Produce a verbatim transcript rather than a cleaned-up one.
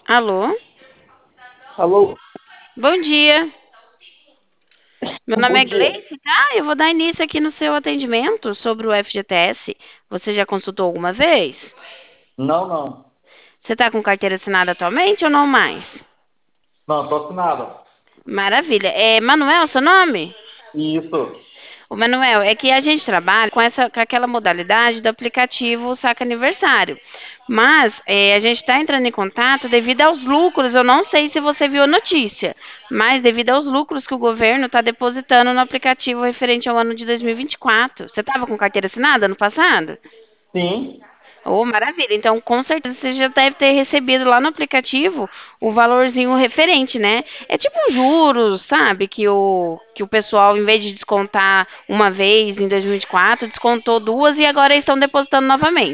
Alô? Alô, Bom dia. Meu nome bom é dia. Gleice, tá? Eu vou dar início aqui no seu atendimento sobre o F G T S. Você já consultou alguma vez? Não, não. Você está com carteira assinada atualmente ou não mais? Não, tô assinado. Maravilha. É Manuel seu nome? Isso. O Manuel, é que a gente trabalha com essa, com aquela modalidade do aplicativo Saca Aniversário. Mas é, a gente está entrando em contato devido aos lucros. Eu não sei se você viu a notícia, mas devido aos lucros que o governo está depositando no aplicativo referente ao ano de dois mil e vinte e quatro. Você estava com carteira assinada no passado? Sim, Oh, maravilha. Então, com certeza você já deve ter recebido lá no aplicativo o valorzinho referente, né? É tipo um juros, sabe? Que o, que o pessoal, em vez de descontar uma vez em dois mil e vinte e quatro, descontou duas e agora eles estão depositando novamente.